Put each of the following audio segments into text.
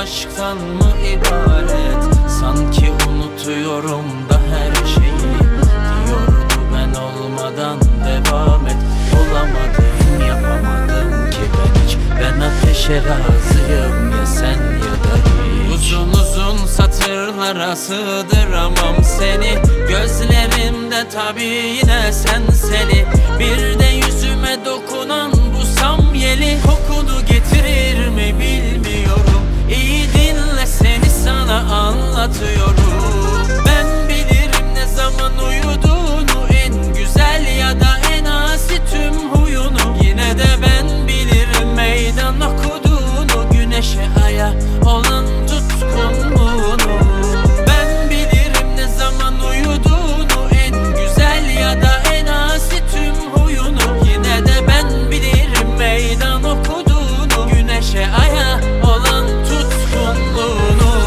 aşktan mı ibaret? Sanki unutuyorum da her şeyi. Diyordu ben olmadan devam et. Olamadım, yapamadım ki ben hiç. Ben ateşe razıyım, ya sen ya da hiç. Uzun uzun satırlara sığdıramam seni. Gözlerimde tabi yine seni. Bir de yüzüme dokunan bu samyeli kokunu getirir mi bilmiyorum. İyi dinle, seni sana anlatıyorum. Ben bilirim ne zaman uyuduğunu, en güzel ya da en asi tüm huyunu. Yine de ben bilirim meydan okuduğunu, güneşe aya olan tutkunluğunu. Ben bilirim ne zaman uyuduğunu, en güzel ya da en asi tüm huyunu. Yine de ben bilirim meydan okuduğunu, güneşe aya olan tutkunluğunu.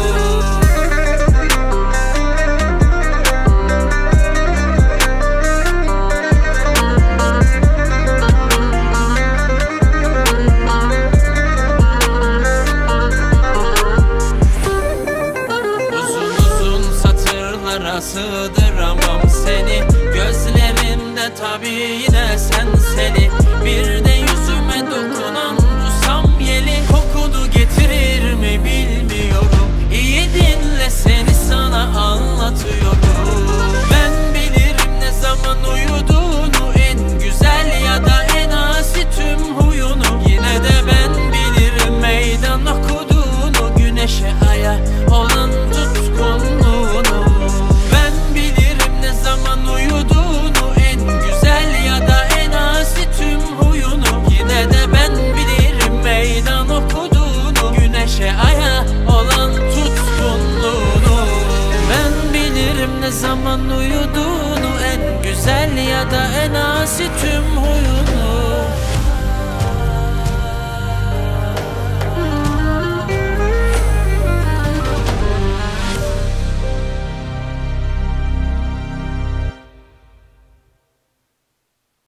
Sığdıramam seni. Gözlerimde tabi yine seni. Bir de yüzüme dokunan bu samyeli kokunu getirir mi bilmiyorum. İyi dinle, seni sana anlatıyorum. Ben bilirim ne zaman uyuduğunu, en güzel ya da en asi tüm huyunu. Yine de ben bilirim meydan okuduğunu, güneşe aya olan tutkunluğunu. Ne zaman uyuduğunu, en güzel ya da en asi tüm huyunu.